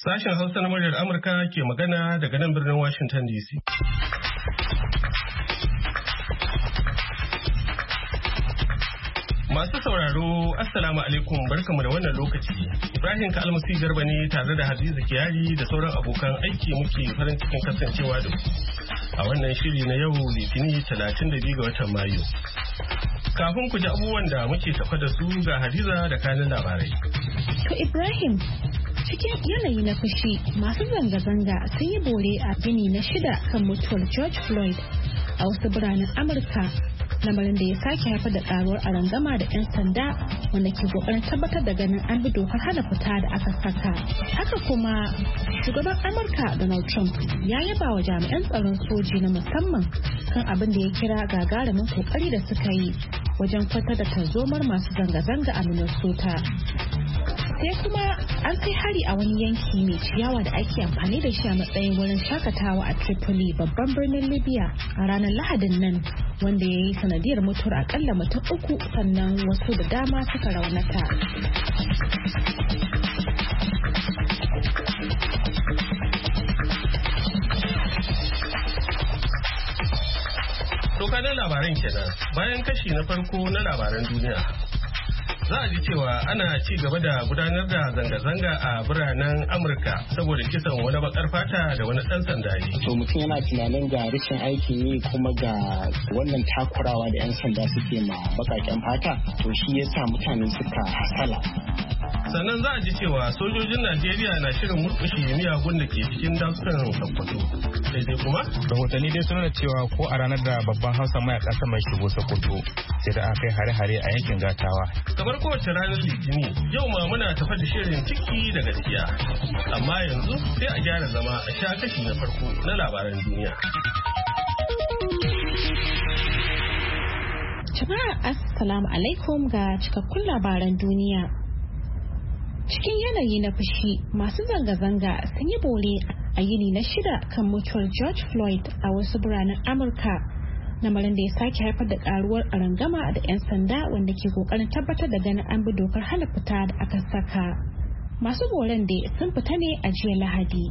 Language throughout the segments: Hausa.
Sashen Hausa na muryar Amurka ke magana daga nan birnin Washington DC. Masu sauraro, Assalamu alaikum, barkamu da wannan lokaci. Ibrahim Kalmasi Garba ne tare da Hadiza Kiyari da sauran abokan aiki muke farin cikin kasancewa da ku a wannan shiri na yau Litinin 32 ga watan Mayu. Kafin ku ji abubuwan da muke tafa da su ga Hadiza da kanin labarai. To Ibrahim, cikin yanayi na fushi, masu zanga-zanga sun yi bore a gini na 6 kan mutuwar George Floyd a wasu biranen Amurka, lamarin da ya sake haifar da karuwar arangama da 'yan sanda wanda ke kokarin tabbatar da ganin an bi dokar hana fita da aka saka. Haka kuma shugaban Amurka Donald Trump ya yaba wa jami'an tsaron soji na musamman kan abin da ya kira gagarumin kokari da suka yi wajen kwatar da tarzomar masu zanga-zanga a Minnesota. Sai kuma an kai hari a wani yanki mai ciyawa da ake amfani da shi a matsayin wurin shakatawa a Tripoli, babban birnin Libya, a ranar Lahadin nan, wanda ya yi sanadiyar mutuwar akalla mutum 3 sannan wasu da dama suka raunata. Tokanin labaran kenan bayan kashi na farko na labaran duniya. Za a ji cewa ana ci gaba da gudanar da zanga-zanga a biranen Amurka saboda kisan wani bakar fata da wani ɗan sanda yi. To mutum yana tunanin ga rashin aikin yi kuma ga wannan takurawa da 'yan sanda suke ma bakaken fata, to shi yasa mutane suka hasala. Sannan za a ji cewa sojojin Najeriya na shirin murƙushe miyagun da ke cikin dasukan Sokoto. Daidai kuma? Rahotanni dai sun nuna cewa ko a ranar da babban Hausa mayaka mai shigo Sokoto sai da aka kai hare-hare a yankin Gatawa. Kamar kowace ranar Litinin, yau ma muna tafa da shirin ciki da gaskiya. Amma yanzu sai a gyara zama a sha kashi na farko na labaran duniya. Jama'a Assalamu alaikum ga cikakkun labaran duniya. Cikin yanayi na fushi, masu zanga-zanga sun yi bore a yini na 6 kan mutuwar George Floyd a wasu biranen Amurka, lamarin da ya sake haifar da karuwar arangama da 'yan sanda wanda ke kokarin tabbatar da ganin an bi dokar hana fita da aka saka. Masu boren da sun fita ne a jiya Lahadi.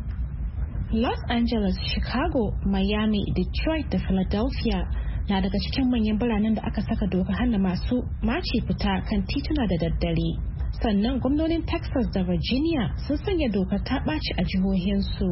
Los Angeles, Chicago, Miami, Detroit da Philadelphia na daga cikin manyan biranen da aka saka dokar hana masu mace fita kan tituna da daddare. Sannan gwamnonin Texas da Virginia sun sanya dokar ta ɓaci a jihohinsu.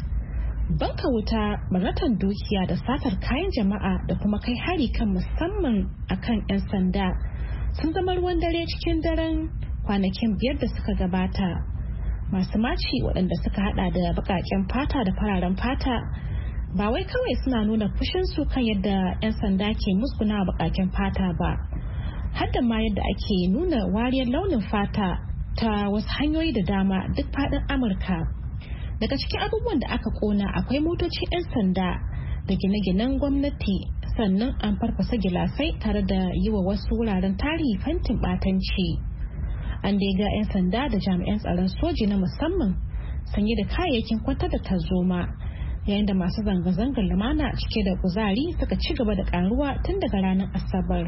Banka wuta, baratan dukiya da satar kayan jama'a da kuma kai hari kan musamman akan 'yan sanda sun zama ruwan dare cikin daren kwanakin 5 da suka gabata. Masu maci waɗanda suka hada da baƙaƙen fata da fararen fata ba wai kawai suna nuna fushinsu kan yadda 'yan sanda ke musguna baƙaƙen fata ba, hadda ma yadda ake nuna wariyar launin fata ta wasu hanyoyi da dama duk faɗin Amurka. Daga cikin abubuwan da aka kona akwai motocin 'yan sanda da gine-ginen gwamnati, sannan an farfasa gilasai tare da yi wa wasu wuraren tarihi fentin ɓatanci. An dai ga 'yan sanda da jami'an tsaron soji na musamman sanye da kayayyakin kwantar da tarzoma, yayin da masu zanga-zangar lumana cike da kuzari suka ci gaba da karuwa tun daga ranar Asabar.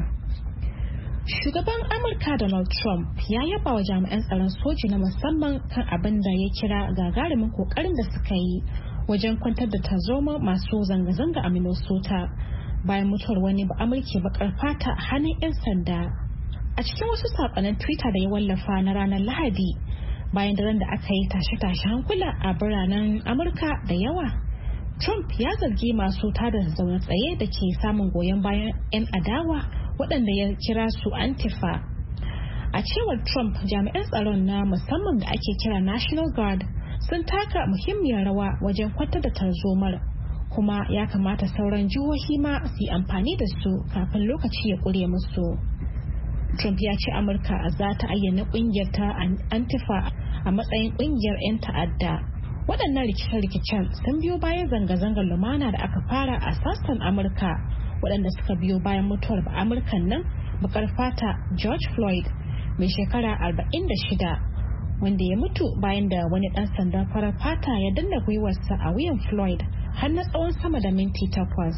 Shugaban Amurka Donald Trump ya yaba wa jami'an tsaron soji na musamman kan abin da ya kira gagarumin kokarin da suka yi wajen kwantar da tarzoma masu zanga-zanga a Minnesota bayan mutuwar wani ba'amurke bakar fata a hannun 'yan sanda. A cikin wasu saƙonan Twitter da ya wallafa na ranar Lahadi, bayan daren da aka yi tashe-tashe hankula a biranen Amurka da yawa, Trump ya zargi masu tada zaune tsaye da ke samun goyon bayan 'yan adawa waɗanda ya kira su Antifa. A cewar Trump, jami'an tsaron na musamman da ake kira National Guard sun taka muhimmiyar rawa wajen kwantar da tarzomar, kuma ya kamata sauran jihohi ma su yi amfani da su kafin lokaci ya ƙure musu. Trump ya ce Amurka za ta ayyana ƙungiyar ta Antifa a matsayin ƙungiyar 'yan ta'adda. Waɗannan rikice-rikicen sun biyo bayan zanga-zangar lumana da aka fara a sassan Amurka, waɗanda suka biyo bayan mutuwar Amurkan nan bakar fata George Floyd mai shekara 46, wanda ya mutu bayan da wani ɗan sandan farar fata ya danna gwiwarsa a wuyan Floyd har na tsawon sama da minti 8.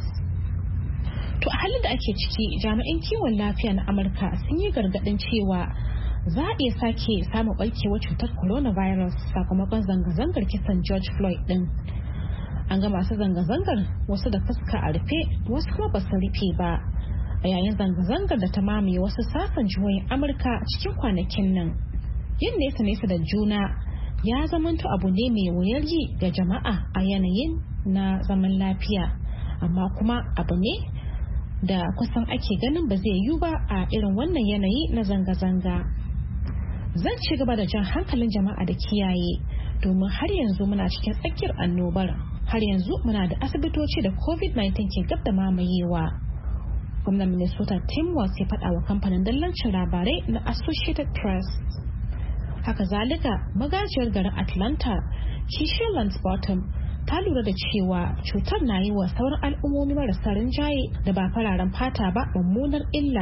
To a halin da ake ciki, jami'an kiwon lafiya na Amurka sun yi gargaɗin cewa za a iya sake samun ɓarkewar cutar coronavirus sakamakon zanga-zangar kisan George Floyd ɗin. An ga masu zanga-zangar wasu da fuska a rufe wasu kuma ba su rufe ba a yayin zanga-zangar da ta mamaye wasu sassan jihohin Amurka cikin kwanakin nan. Yin nesa da juna ya zamanto abu ne mai wuyar yi ga jama'a a yanayin na zaman lafiya, amma kuma abu ne da kusan ake ganin ba zai yiwu ba a irin wannan yanayi na zanga-zanga. Zan ci gaba da jan hankalin jama'a da kiyaye domin har yanzu muna cikin tsakiyar annobar, har yanzu muna da asibitoci da COVID-19 ke gab da mamayewa. Gwamnan Minnesota Tim Walz ya faɗa wa kamfanin dillancin labarai na Associated Press. Haka zalika magajiyar garin Atlanta, Keisha Lance Bottom, ta lura da cewa cutar na yi wa sauran al'ummomi marasa rinjaye da ba fararen fata ba mummunar illa.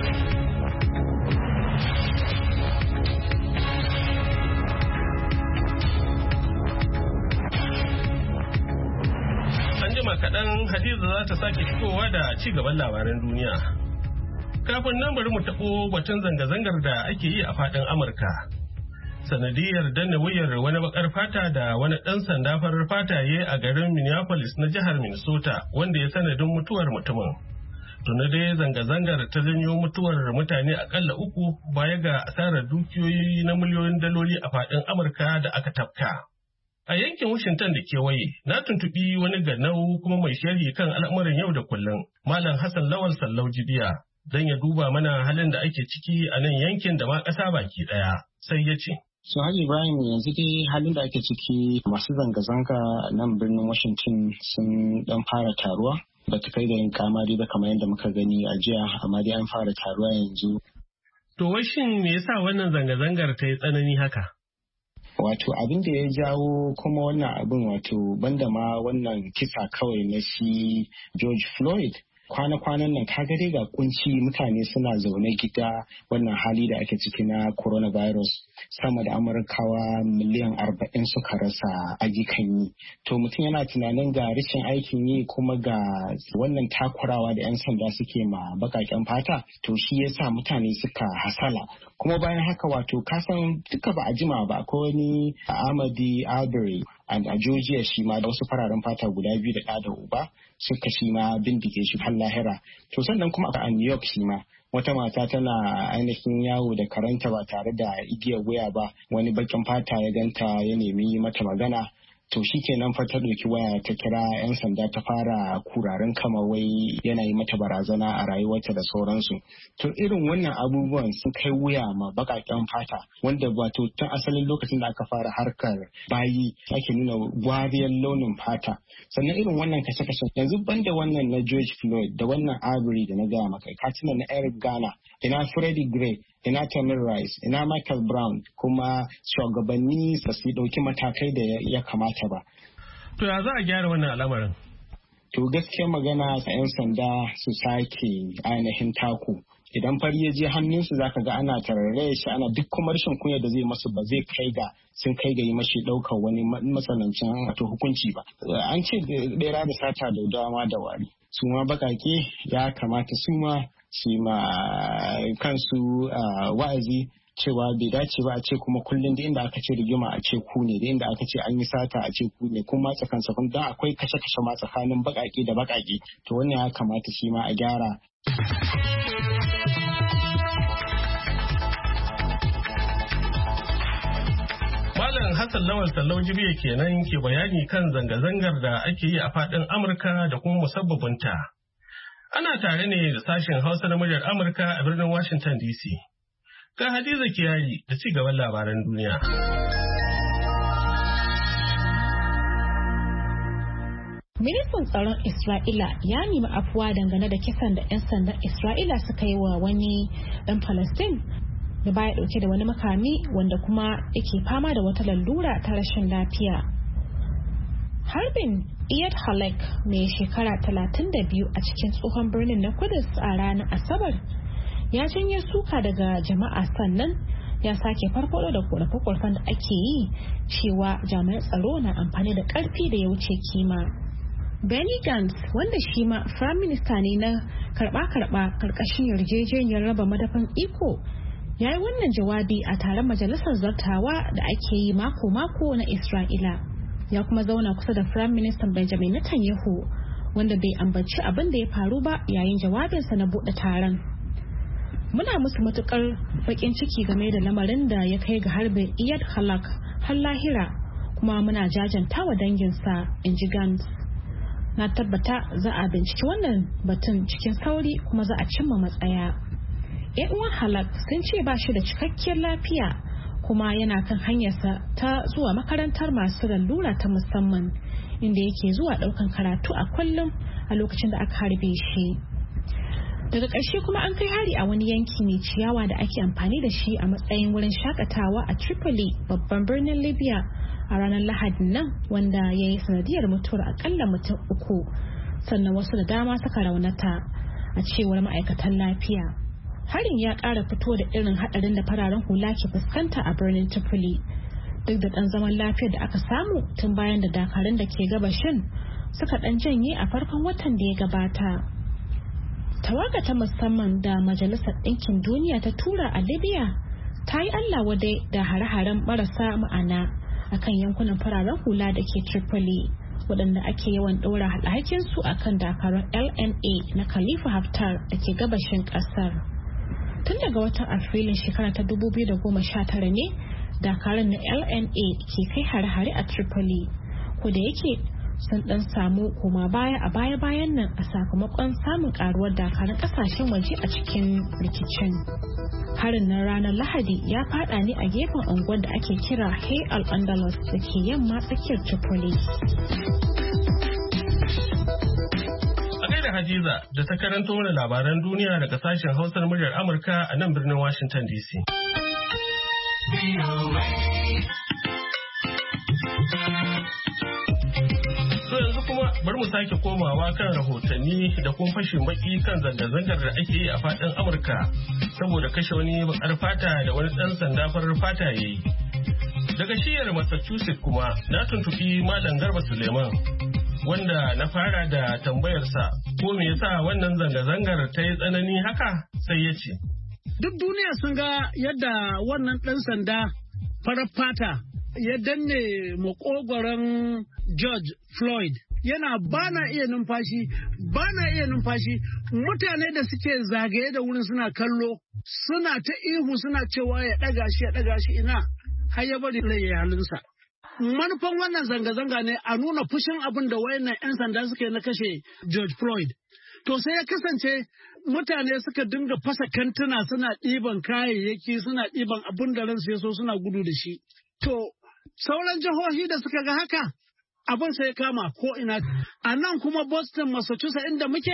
An jima kaɗan Hadiza za ta sake fitowa da ci gaban labaran duniya. Kafin nan bari mu taɓo batun zanga-zangar da ake yi a faɗin Amurka. Sanadiyar danne wuyar wani bakar fata da wani ɗan sanda farar fata ya a garin Minneapolis na jihar Minnesota wanda ya sanadin mutuwar mutumin. Tuna dai zanga-zangar ta janyo mutuwar mutane akalla 3 baya ga asarar dukiyoyi na miliyoyin daloli a faɗin Amurka da aka tafka. A yankin Washington da kewaye, na tuntuɓi wani ganau kuma mai sharhi kan al'amuran yau da kullum, Malam Hassan Lawal Sallau Jibiya, don ya duba mana halin da ake ciki a nan yankin da ma ƙasa baki ɗaya. Sai ya ce. So Haji Ibrahim, yanzu dai halin da ake ciki masu zanga-zanga nan birnin Washington sun dan fara taruwa. Ba ta kai da yin kamari ba kamar yadda muka gani a jiya, amma dai an fara taruwa yanzu. To wai shin me yasa wannan zanga-zangar ta yi tsanani haka? Wato abin da ya jawo kuma wannan abin wato banda ma wannan kisa kawai na shi George Floyd. Kwana-kwanan nan kaga dai ga kunci mutane suna zaune gida wannan hali da ake ciki na coronavirus, sama da Amurkawa miliyan 40 suka rasa ayyukan yi. To mutum yana tunanin ga rashin aikin yi kuma ga wannan takurawa da 'yan sanda suke ma bakaken fata, to shi yasa mutane suka hasala. Kuma bayan haka wato kasan duka ba a jima ba, akwai wani Ahmadi Arbery a Georgia shi ma da wasu fararen fata guda 2 da ɗa da uba suka shi ma bindige shi har lahira. To sannan kuma a New York shi ma wata mata tana ainihin yawo da karanta ba tare da igiyar wuya ba, wani bakin fata ya ganta ya nemi mata magana. To shi kenan fa ta ɗauki waya ta kira 'yan sanda ta fara kuraren kama wai yana yi mata barazana a rayuwarta da sauransu. To irin wannan abubuwan sun kai wuya ma baƙaƙen fata, wanda wato tun asalin lokacin da aka fara harkar bayi ake nuna wariyar launin fata. Sannan irin wannan kashe-kashe yanzu banda wannan na George Floyd da wannan Arbery da na gaya maka, ka tuna na Eric Garner, ina Freddie Gray, ina Tamir Rice, ina Michael Brown, kuma shugabanni ba su ɗauki matakai da ya kamata ba. To ya za a gyara wannan al'amarin? To gaskiya magana 'yan sanda su sake ainihin taku. Idan fari ya je hannunsu za ka ga ana tarare shi, ana duk kuma rashin kunya da zai masu ba zai kai ga sun kai ga yi mashi ɗaukar wani matsanancin wato hukunci ba. An ce ɗera da sata da dama da wari. Su ma baƙaƙe ya kamata su ma kansu wa'azi cewa bai dace ba a ce kuma kullum da inda aka ce rigima a ce ku ne, da inda aka ce an yi sata a ce ku ne, kuma tsakan don akwai kashe-kashe ma tsakanin baƙaƙe da baƙaƙe. To wannan ya kamata shi ma a gyara. Malam Hassan Lawal Sallau Jibiya kenan ke bayani kan zanga-zangar da ake yi a faɗin Amurka da kuma musabbabinta. Ana tare ne da sashen Hausa na muryar Amurka a birnin Washington DC. Ga Hadiza Kiyari da ci gaban labaran duniya. Ministan tsaron Isra'ila ya nemi afuwa dangane da kisan da 'yan sandan Isra'ila suka yi wa wani ɗan Palestine da baya ɗauke da wani makami wanda kuma yake fama da wata lalura ta rashin lafiya. Harbin Iyad Halek mai shekara 32 a cikin tsohon birnin na Kudus a ranar Asabar ya janye suka daga jama'a, sannan ya sake farfado da korafe-korafen da ake yi cewa jami'an tsaro na amfani da ƙarfi da ya wuce kima. Benny Gantz, wanda shi ma Prime Minister ne na karɓa-karɓa karkashin yarjejeniyar raba madafan iko, Ya yi wannan jawabi a taron majalisar zartawa da ake yi mako-mako na Isra'ila. Ya kuma zauna kusa da Firayim Ministan Benjamin Netanyahu, wanda bai ambaci abin da ya faru ba yayin jawabinsa na buɗe taron. Muna musu matukar baƙin ciki game da lamarin da ya kai ga harbin Iyad Halak har lahira, kuma muna jajanta wa danginsa, in ji Gantz. Na tabbata za a binciki wannan batun cikin sauri kuma za a cimma matsaya. 'Yan uwan Halak sun ce ba shi da cikakkiyar lafiya kuma yana kan hanyarsa ta zuwa makarantar masu lalura ta musamman, inda yake zuwa ɗaukan karatu a kullum a lokacin da aka harbe shi. Daga ƙarshe kuma an kai hari a wani yanki mai ciyawa da ake amfani da shi a matsayin wurin shakatawa a Tripoli, babban birnin Libya, a ranar Lahadin nan, wanda ya yi sanadiyar mutuwar akalla mutum 3, sannan wasu da dama suka raunata, a cewar ma'aikatan lafiya. Harin ya ƙara fito da irin haɗarin da fararen hula ke fuskanta a birnin Tripoli, duk da ɗan zaman lafiyar da aka samu tun bayan da dakarun da ke gabashin suka ɗan janye a farkon watan da ya gabata. Tawaga ta musamman da Majalisar Ɗinkin Duniya ta tura a Libya ta yi Allah wadai da hare-haren marasa ma'ana akan yankunan fararen hula da ke Tripoli, waɗanda ake yawan ɗora alhakinsu akan dakarun LNA na Khalifa Haftar da ke gabashin ƙasar. Tun daga watan Afrilun shekara ta 2019 ne dakarun na LNA ke kai hare-hare a Tripoli, ko da yake sun dan samu koma baya a baya-bayan nan a sakamakon samun karuwar dakarun kasashen waje a cikin rikicin. Harin na ranar Lahadi ya fada ne a gefen unguwar da ake kira Hay al-Andalus da ke yamma tsakiyar Tripoli. A gaida Hadiza da ta karanto mana labaran duniya daga sashen Hausar muryar Amurka a nan birnin Washington DC. Bari mu sake komawa kan rahotanni da kuma fashin baki kan zanga-zangar da ake yi a faɗin Amurka saboda kashe wani bakar fata da wani ɗan sanda farar fata ya yi. Daga shiyar Massachusetts kuma na tuntuɓi Malam Garba Suleiman, wanda na fara da tambayarsa ko me yasa wannan zanga-zangar ta yi tsanani haka, sai ya ce. Duk duniya sun ga yadda wannan ɗan sanda farar fata ya danne makogoron George Floyd. Yana bana iya numfashi, mutane da suke zagaye da wurin suna kallo, suna ta ihu suna cewa ya ɗaga shi ina, har ya bari rai ya halinsa. Manufan wannan zanga-zanga ne a nuna fushin abin da wayannan 'yan sanda suke na kashe George Floyd. To sai ya kasance mutane suka dinga fasa kantuna suna ɗiban kayayyaki, suna ɗiban abin da ransu ya so suna gudu da shi. To sauran jihohi da suka ga haka, abin sai kama ko ina. A nan kuma Boston, Massachusetts inda muke,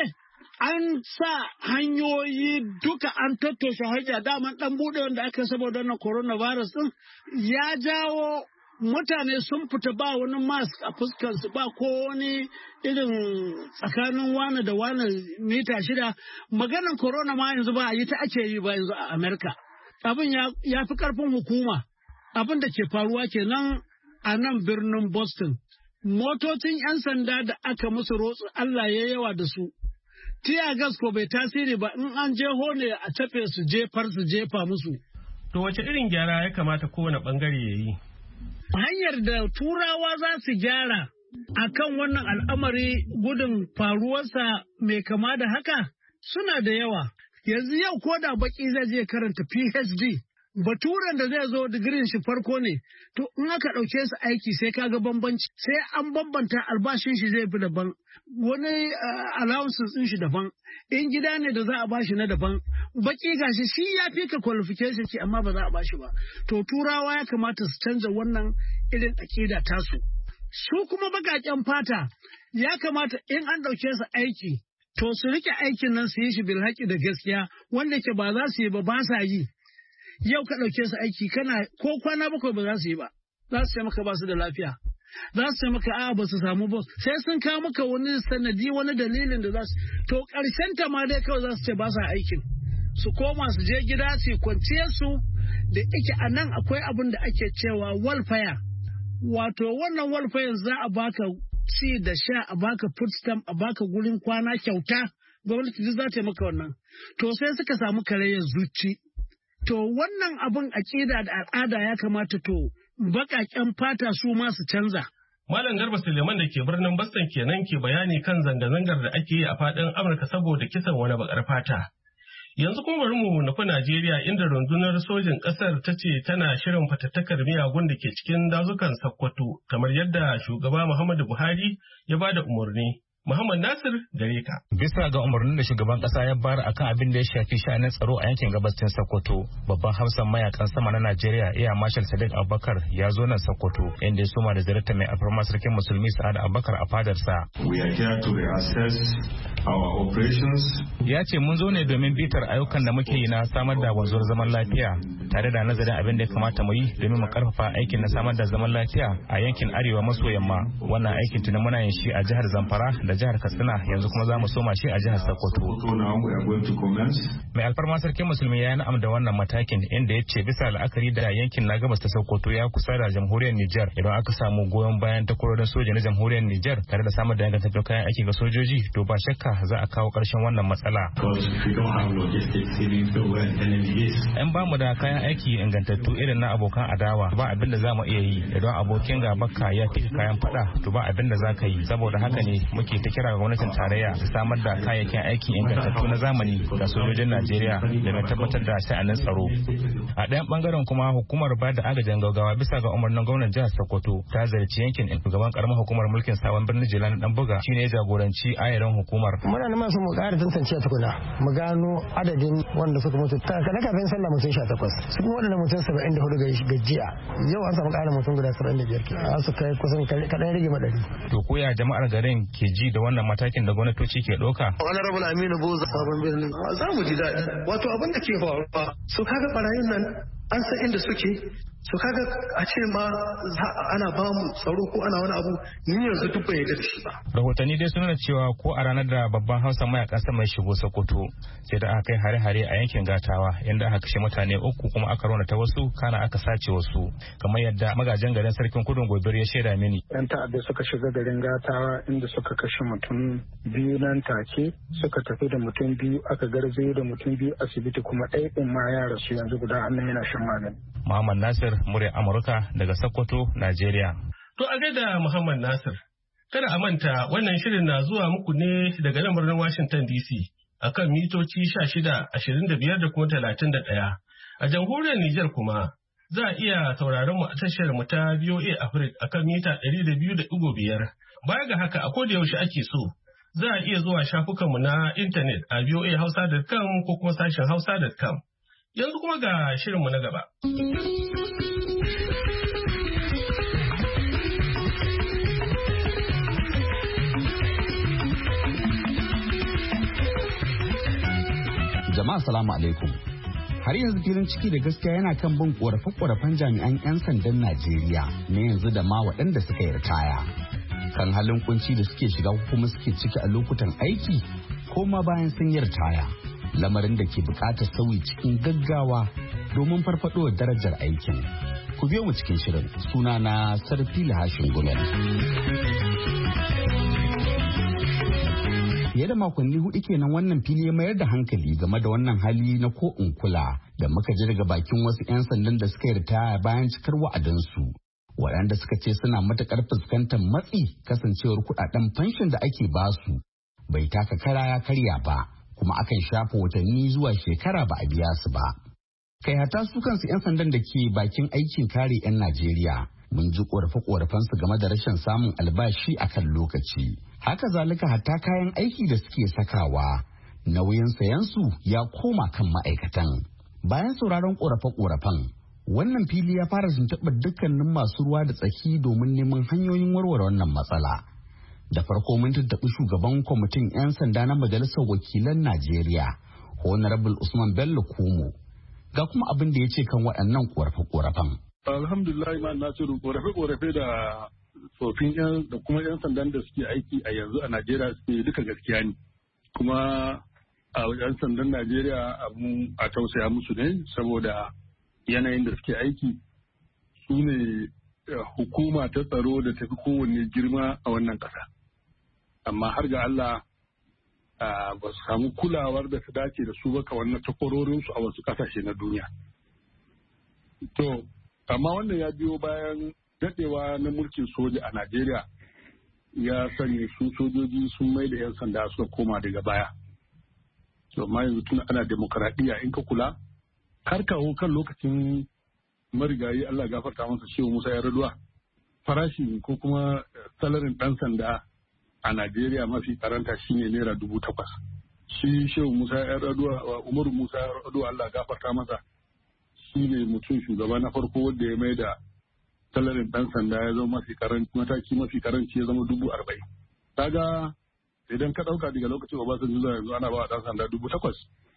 an sa hanyoyi duka an tattoshe hanya, daman dan bude wanda aka saboda wannan coronavirus din ya jawo mutane sun fita ba wani mask a fuskarsu, ba ko wani irin tsakanin wani da wani mita 6. Maganar corona ma yanzu ba a yi ta ake yi ba yanzu a Amerika. Abin ya fi karfin hukuma. Abin da ke faruwa kenan a nan birnin Boston. Motocin 'yan sanda da aka musu rotsu Allah ya yawa da su. Tiya gas ko bai tasiri ba, in an jeho ne a tafe su jefa musu. To wace irin gyara ya kamata kowane bangare ya yi? Hanyar da turawa za su gyara akan wannan al'amari gudun faruwarsa mai kama da haka suna da yawa. Yanzu yau ko da baki zai je karanta PhD. Baturen da zai zo digirin shi farko ne, to in aka ɗauke su aiki sai kaga bambanci, sai an bambanta albashin shi zai fi daban, wani allowances ɗin shi daban, in gida ne da za a bashi na daban, baki gashi shi ya fi ka qualification ce amma ba za a bashi ba. To turawa ya kamata su canza wannan irin aƙida tasu. Su kuma baƙaƙen fata ya kamata in an ɗauke su aiki, to su rike aikin nan su yi shi bil haƙi da gaskiya, wanda ke ba za su yi ba sa yi. Yau ka ɗauke su aiki ko kwana 7 ba za su yi ba, za su ce maka ba su da lafiya, za su ce maka ba su samu bos, sai sun kawo maka wani sanadi wani dalilin da za su, to ƙarshen ta ma dai kawai za su ce ba sa aikin, su koma su je gida su kwanciyar su, da ike a nan akwai abin da ake cewa welfare, wato wannan welfare za a baka ci da sha, a baka food stamp, a baka gurin kwana kyauta, gwamnati duk za ta yi maka wannan. To sai suka samu karayyar zuci. To wannan abin aƙida da al'ada ya kamata to baƙaƙen fata su ma su canza. Malam Garba Suleiman da ke birnin Boston kenan ke bayani kan zanga-zangar da ake yi a faɗin Amurka saboda kisan wani baƙar fata. Yanzu kuma bari mu nufi Najeriya inda rundunar sojin ƙasar ta ce tana shirin fatattakar miyagun da ke cikin dazukan Sokoto kamar yadda shugaba Muhammadu Buhari ya ba da umarni. Muhammad Nasir gare ka. Bisa ga umarnin da shugaban kasa ya bayar akan abin da ya shafi sha'anin tsaro a yankin gabashin Sokoto, babban hafsan mayakan sama na Najeriya Air Marshal Sadiq Abubakar ya zo nan Sokoto inda ya soma da ziyartar mai alfarma sarkin musulmi Sa'ad Abubakar a fadarsa. We are here to reassess our operations. Ya ce mun zo ne domin bitar ayyukan da muke yi na samar da wanzuwar zaman lafiya tare da nazarin abin da ya kamata mu yi domin mu karfafa aikin na samar da zaman lafiya a yankin arewa maso yamma. Wannan aikin tuni muna yin shi a jihar Zamfara da jihar Katsina, yanzu kuma za mu soma shi a jihar Sokoto. Mai alfarma sarkin musulmi ya na'am da wannan matakin inda ya ce bisa la'akari da yankin na gabas ta Sokoto ya kusa da jamhuriyar Nijar, idan aka samu goyon bayan takwarorin soja na jamhuriyar Nijar tare da samar da ingantattun kayan aiki ga sojoji, to ba shakka za a kawo ƙarshen wannan matsala. In ba mu da kayan aiki ingantattu irin na abokan adawa, ba abin da za mu iya yi. Idan abokin gabanka ya fi kayan fada, to ba abin da za ka yi. Saboda haka ne muke ta kira ga gwamnatin tarayya ta samar da kayayyakin aiki ingantattu na zamani ga sojojin Najeriya domin tabbatar da sha'anin tsaro. A ɗayan bangaren kuma hukumar ba da agajin gaggawa bisa ga umarnin gwamnan jihar Sokoto ta zarci yankin shugaban karamar hukumar mulkin sabon birnin Jelani Danbuga shine ya jagoranci ayarin hukumar. Muna neman su mu ƙara tantance tukuna mu gano adadin wanda suka mutu kana kafin sallah mutum 18 su kuma waɗannan mutum 74 ga jiya yau an samu ƙarin mutum guda 75 kenan su kai kusan kaɗan rage madari. To koya jama'ar garin ke ji da wannan matakin da gwamnatoci ke ɗauka? Honorable Aminu Boza sabon birnin za mu ji daɗi. Wato abin da ke faruwa su kaga barayin nan an san inda suke su kaga a ce ma ana ba mu tsaro ko ana wani abu ni yanzu duk bai yarda da shi ba. Rahotanni dai sun nuna cewa ko a ranar da babban hausa mayakan sama ya shigo Sokoto sai da aka kai hare-hare a yankin Gatawa inda aka kashe mutane 3 kuma aka raunata wasu kana aka sace wasu kamar yadda magajin garin sarkin Kudun Gobir ya shaida mini. Yan ta'adda suka shiga garin Gatawa inda suka kashe mutum 2 nan take suka tafi da mutum 2 aka garzayo da mutum 2 asibiti kuma ɗaya ɗin ma ya rasu yanzu guda hannun yana shan magani. Muhammad Nasir murya Amurka daga Sokoto, Najeriya. To a gaida Muhammad Nasir. Kada a manta wannan shirin na zuwa muku ne daga nan birnin Washington DC akan mitoci 16, 25 da kuma 31. A jamhuriyar Nijar kuma za a iya sauraron mu a tashar mu ta VOA Africa akan mita 200.5. Baya ga haka a koda yaushe ake so za a iya zuwa shafukanmu na intanet a voahausa.com ko kuma sashen hausa.com. Yanzu kuma ga shirinmu na gaba. Jama'a salamu alaikum. Har yanzu filin ciki da gaskiya yana kan bin korafe-korafen jami'an 'yan sandan Najeriya na yanzu da ma waɗanda suka yi ritaya. Kan halin kunci da suke shiga kuma suke ciki a lokutan aiki ko ma bayan sun yi ritaya. Lamarin da ke buƙatar sauyi cikin gaggawa domin farfaɗo darajar aikin. Ku biyo mu cikin shirin suna na Sarfila Hashin Gumel. Fiye da makonni 4 kenan wannan fili ya mayar da hankali game da wannan hali na ko in kula da muka ji daga bakin wasu 'yan sandan da suka yi ritaya bayan cikar wa'adansu. Waɗanda suka ce suna matuƙar fuskantar matsi kasancewar kuɗaɗen fanshin da ake basu bai taka kara ya karya ba. Kuma akan shafa watanni zuwa shekara ba a biya su ba. Kai hata su kansu 'yan sandan da ke bakin aikin kare 'yan Najeriya mun ji korafe-korafensu game da rashin samun albashi a kan lokaci. Haka zalika hatta kayan aiki da suke sakawa nauyin sayansu ya koma kan ma'aikatan. Bayan sauraron korafe-korafen wannan fili ya fara tuntuɓar dukkanin masu ruwa da tsaki domin neman hanyoyin warware wannan matsala. Da farko mun tattaɓi shugaban kwamitin 'yan sanda na majalisar wakilan Najeriya, Honorable Usman Bello Kumo. Ga kuma abin da ya ce kan waɗannan ƙorafe-ƙorafen. Alhamdulillah ma Nasiru, ƙorafe-ƙorafe da tsofin 'yan da kuma 'yan sandan da suke aiki a yanzu a Najeriya suke duka gaskiya ne. Kuma a 'yan sandan Najeriya abu a tausaya musu ne saboda yanayin da suke aiki su ne hukuma ta tsaro da tafi kowanne girma a wannan ƙasa. Amma har ga Allah ba su samu kulawar da ta dace da su ba ka wannan takwarorinsu a wasu ƙasashe na duniya. To, amma wannan ya biyo bayan daɗewa na mulkin soja a Najeriya ya sanya su sojoji sun mai da 'yan sanda suka koma daga baya. To, amma yanzu tun ana demokaradiyya in ka kula, har kawo kan lokacin marigayi Allah gafarta masa Shehu Musa Yar'adua, farashi ko kuma salarin ɗan sanda a Najeriya mafi karanta shine naira 8,000. Shi Shehu Musa Yar'adua, Umaru Musa Yar'adua Allah gafarta masa, shi ne mutum shugaba na farko wanda ya mai da salarin ɗan sanda ya zama mataki mafi karanci ya zama 40,000. Kaga idan ka ɗauka daga lokacin Obasanjo zuwa yanzu ana ba wa ɗan sanda 8,000.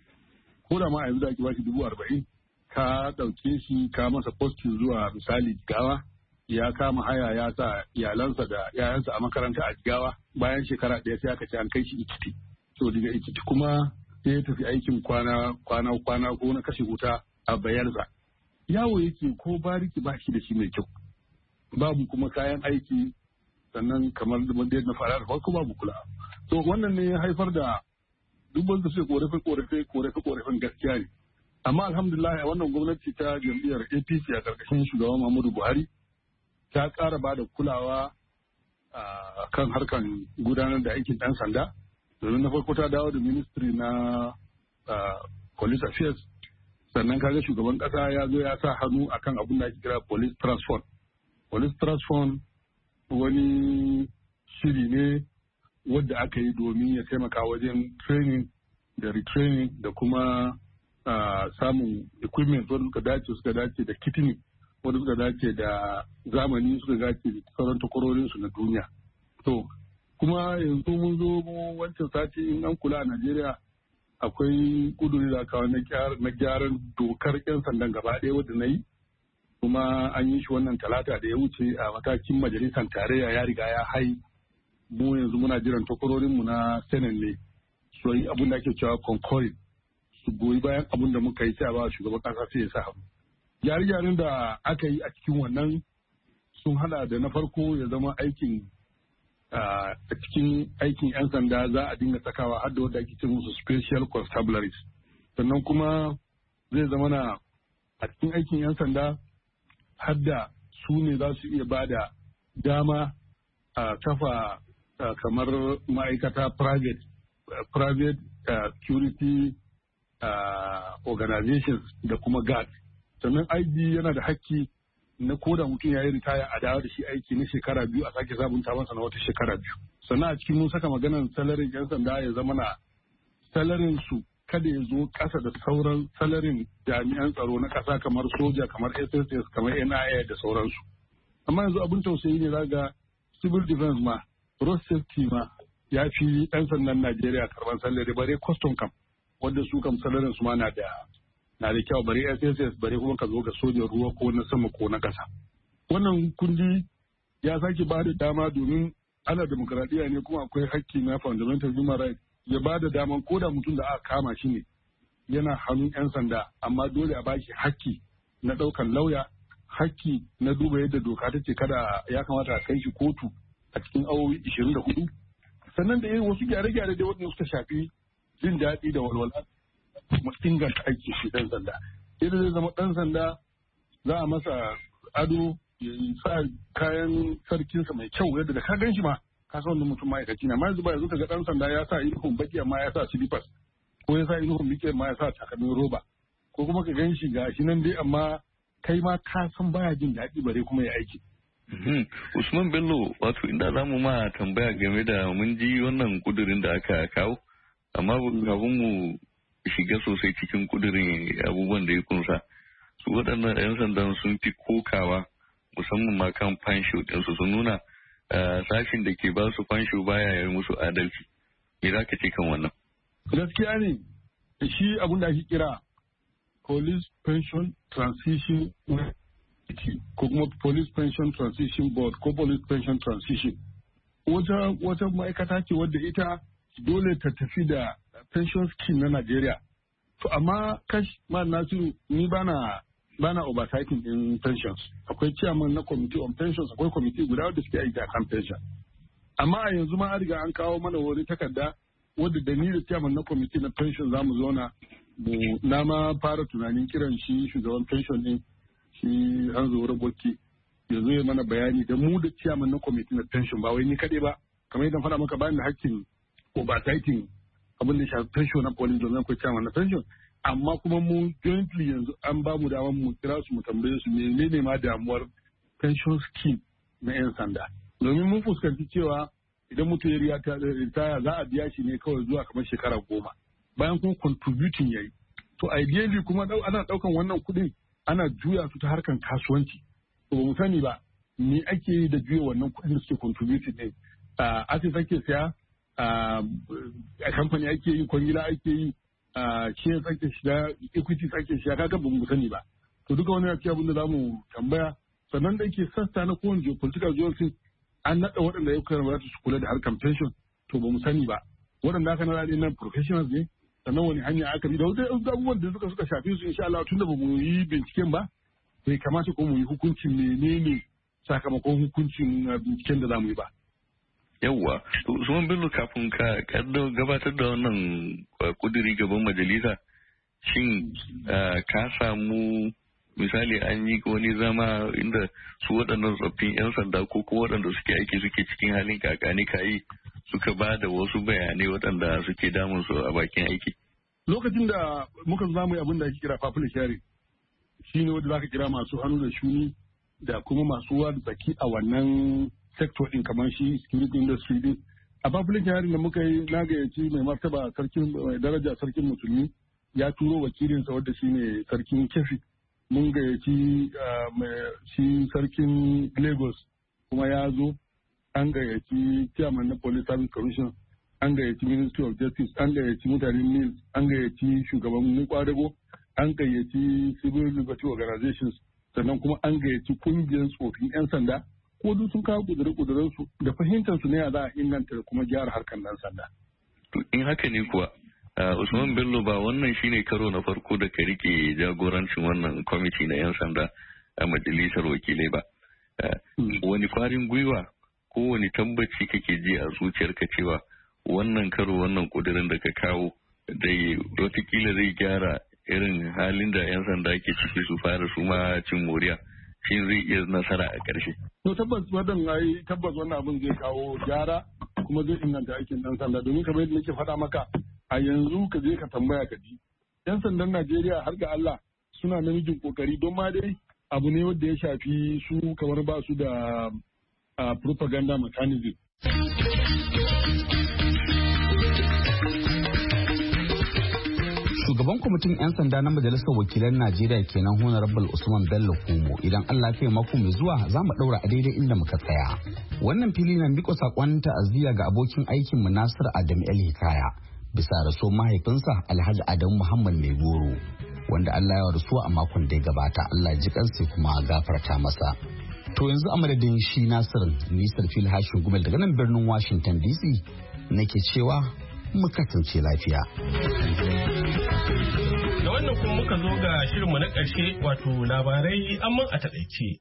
Ko da ma yanzu da ake ba shi 40,000, ka ɗauke shi ka masa postin zuwa misali Jigawa, ya kama haya ya sa iyalansa da yayansa a makaranta a Jigawa, bayan shekara ɗaya sai aka ce an kai shi Ikiti. To daga Ikiti kuma sai ya tafi aikin kwana ko na kashe wuta a Bayelsa. Yawo yake ko bariki ba shi da shi mai kyau. Babu kuma kayan aiki, sannan kamar da na fara da farko babu kula. To wannan ne ya haifar da dubban da suke korafe-korafen gaskiya ne. Amma alhamdulillah wannan gwamnati ta jam'iyyar APC a ƙarƙashin shugaban Muhammadu Buhari ta ƙara ba da kulawa a kan harkan gudanar da aikin ɗan sanda. Domin na farko ta dawo da ministry na police affairs, sannan kaga shugaban ƙasa ya zo ya sa hannu akan abin da ake kira police trust fund. Police trust fund wani shiri ne wadda aka yi domin ya taimaka wajen training da retraining da kuma samun equipment wanda suka dace da kitini, wanda suka dace da zamani, suka dace da sauran takwarorinsu na duniya. To, kuma yanzu mun zo wancan sati in an kula a Najeriya akwai kuduri da kawo na gyaran dokar 'yan sandan gaba ɗaya wadda na yi, kuma an yi shi wannan talata da ya wuce a matakin majalisar tarayya ya riga ya hai. Mu yanzu muna jiran takwarorinmu na Senate ne su yi abin da ake cewa concurring, su goyi bayan abin da muka yi sai a ba shugaban kasa sai ya sa hannu. Gyare-gyaren da aka yi a cikin wannan sun hada da na farko ya zama aikin a cikin aikin 'yan sanda za a dinga sakawa har da wanda ake ce musu special constabularies. Sannan kuma zai zama na a cikin aikin 'yan sanda har da su ne za su iya ba da dama a kafa kamar ma'aikata private security organizations da kuma guard. Sannan IG yana da hakki na koda mutum ya yi ritaya a dawo da shi aiki na shekara 2 a sake sabunta masa na wata shekara 2. Sannan a cikin mun saka maganar salarin 'yan sanda ya zama na salarin su kada ya zo ƙasa da sauran salarin jami'an tsaro na ƙasa kamar soja, kamar SSS, kamar NIA da sauransu. Amma yanzu abin tausayi ne zaga civil defense ma, road safety ma ya fi ɗan sandan Najeriya karban salari, bare custom kam wanda su kam salarin su ma na da kyau, bare SSS, bare kuma ka zo ga sojan ruwa ko na sama ko na ƙasa. Wannan kundi ya sake ba da dama domin ana demokradiyya ne kuma akwai hakki na fundamental human rights, ya ba da daman ko da mutum da aka kama shi ne yana hannun 'yan sanda, amma dole a bashi hakki na ɗaukan lauya, hakki na duba yadda doka ta ce kada ya kamata a kai shi kotu a cikin awowi 24. Sannan da yin wasu gyare-gyare da waɗanda suka shafi jin daɗi da walwala kuma inganta aiki shi ɗan sanda. Yadda zai zama ɗan sanda za a masa ado ya sa kayan sarkinsa mai kyau yadda da ka gan shi ma ka san wannan mutum ma'aikaci na. Ma yanzu ba yanzu ka ga ɗan sanda ya sa uniform baki amma ya sa slippers, ko ya sa uniform baki amma ya sa takalmin roba, ko kuma ka gan shi ga shi nan dai amma kai ma ka san baya jin daɗi bare kuma ya aiki. Usman Bello, wato inda za mu ma tambaya game da mun ji wannan kudurin da aka kawo, amma kafin mu shiga sosai cikin kudurin abubuwan da ya kunsa, su waɗannan 'yan sandan sun fi kokawa musamman ma kan fansho ɗinsu, sun nuna sashin da ke ba su fansho baya yi musu adalci. Me za ka ce kan wannan? Gaskiya ne, shi abin da ake kira Police Pension Transition ko kuma Police Pension Transition Board ko Police Pension Transition. Wata ma'aikata ce wadda ita dole ta tafi da pension scheme na Najeriya. To amma ma Nasiru, ni bana oversighting in pensions. Akwai chairman na committee on pensions, akwai committee guda wadda suke aiki a kan pension. Amma a yanzu ma an riga an kawo mana wani takarda wadda da ni da chairman na committee na pension za mu zauna na ma fara tunanin kiran shi shugaban pension din shi Hanzo Raboki ya zo ya mana bayani da mu da ciyaman na kwamitin na pension ba wai ni kaɗai ba kamar yadda faɗa maka bayan da hakkin oversighting abin da shafi pension na police domin akwai ciyaman na pension amma kuma mu jointly yanzu an ba mu damar mu kira su mu tambaye su menene ma damuwar pension scheme na 'yan sanda domin mun fuskanci cewa idan mutum ya ritaya za a biya shi ne kawai zuwa kamar shekara 10 bayan kuma contributing yayi to ideally kuma ana daukan wannan kuɗin ana juya su ta harkan kasuwanci to ba mu sani ba me ake yi da juya wannan kuɗin da suke contributing ne asset ake siya a kamfani ake yi kwangila ake yi shares ake shiga equities ake shiga kaga ba mu sani ba to duka wani ya abin da za mu tambaya sannan da yake sassa na kowane geopolitical zones an naɗa waɗanda ya kamata su kula da harkar pension to ba mu sani ba waɗanda aka naɗa nan professionals ne sannan wani hanya aka bi da wasu abubuwan da suka shafi su insha Allah tunda ba mu yi binciken ba bai kamata ko mu yi hukuncin menene sakamakon hukuncin binciken da za mu yi ba. Yawwa, Usman Bello kafin ka gabatar da wannan kuduri gaban majalisa shin ka samu misali an yi wani zama inda su waɗannan tsoffin 'yan sanda ko kuma waɗanda suke aiki suke cikin halin kakani kayi suka ba da wasu bayanai waɗanda suke damun su a bakin aiki. Lokacin da muka zamu yi abin da ake kira public hearing shi ne wanda za ka kira masu hannu da shuni da kuma masu ruwa da tsaki a wannan sector din kamar shi security industry din. A public hearing da muka yi na gayyaci mai martaba sarkin daraja sarkin musulmi ya turo wakilinsa wadda shi ne sarkin kefi. Mun gayyaci shi sarkin Lagos kuma ya zo an gayyaci chairman na Police Service Commission an gayyaci Ministry of Justice an gayyaci mutanen NIL an gayyaci shugaban kwadago an gayyaci Civil Liberty Organizations sannan kuma an gayyaci kungiyar tsofin 'yan sanda ko duk sun kawo kudure-kuduren su da fahimtar su ne a za a inganta da kuma gyara harkar dan sanda. To in haka ne kuwa Usman Bello ba wannan shine karo na farko da ka rike jagorancin wannan kwamiti na 'yan sanda a majalisar wakilai ba. Wani kwarin gwiwa ko wani tabbaci kake ji a zuciyarka cewa wannan karo wannan kudirin da ka kawo dai watakila zai gyara irin halin da 'yan sanda ke ciki su fara su ma cin moriya shi zai iya nasara a ƙarshe. To tabbas wannan abin zai kawo gyara kuma zai inganta aikin ɗan sanda domin kamar yadda nake faɗa maka a yanzu ka je ka tambaya ka ji 'yan sandan Najeriya har ga Allah suna namijin kokari don ma dai abu ne wanda ya shafi su kamar ba su da propaganda mechanism. Shugaban kwamitin 'yan sanda na Majalisar Wakilan Najeriya kenan Honorable Usman Bello Kumo idan Allah ya mako mai zuwa za mu daura a daidai inda muka tsaya. Wannan fili na miko sakon ta'aziyya ga abokin aikin mu Nasir Adam El Hikaya bisa raso mahaifinsa Alhaji Adamu Muhammad Mai Goro wanda Allah ya rasu a makon da ya gabata. Allah ji kansa kuma gafarta masa. To yanzu a madadin shi Nasirin Nisar Fil Hashin Gumel daga nan birnin Washington DC nake cewa mu kasance lafiya. Da wannan kuma muka zo ga shirinmu na ƙarshe wato labarai amma a taƙaice.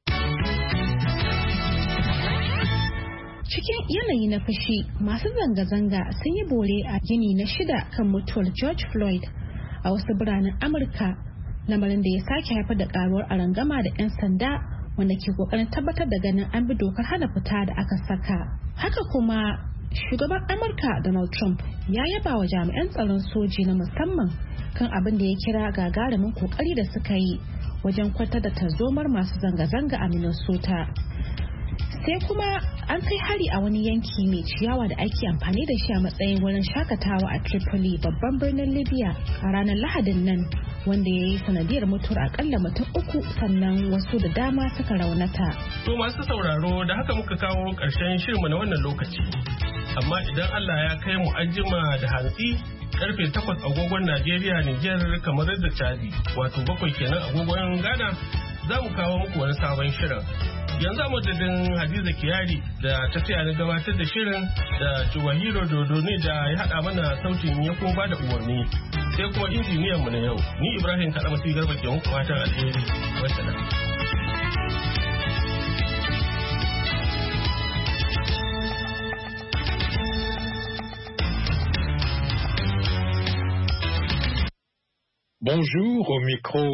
Cikin yanayi na fushi masu zanga-zanga sun yi bore a gini na 6 kan mutuwar George Floyd a wasu biranen Amurka, lamarin da ya sake haifar da karuwar arangama da 'yan sanda wanda ke kokarin tabbatar da ganin an bi dokar hana fita da aka saka. Haka kuma shugaban Amurka Donald Trump ya yaba wa jami'an tsaron soji na musamman kan abin da ya kira gagarumin kokari da suka yi wajen kwantar da tarzomar masu zanga-zanga a Minnesota. Sai kuma an kai hari a wani yanki mai ciyawa da ake amfani da shi a matsayin wurin shakatawa a Tripoli, babban birnin Libya, a ranar Lahadin nan, wanda ya yi sanadiyar mutuwar akalla mutum 3 sannan wasu da dama suka raunata. To masu sauraro da haka muka kawo ƙarshen shirinmu na wannan lokaci. Amma idan Allah ya kai mu anjima da hantsi karfe 8 agogon Najeriya, Nijar, kamar da Chadi, wato 7 kenan agogon Ghana, za mu kawo muku wani sabon shirin. Yanzu a madadin Hadiza Kiyari da ta taya na gabatar da shirin da Chiwahiro Dodo ne da ya haɗa mana sautin ya kuma ba da umarni. Sai kuma injiniyan mu na yau, ni Ibrahim Kalamasi Garba ke muku fatan alheri. Wassalam. Bonjour, au micro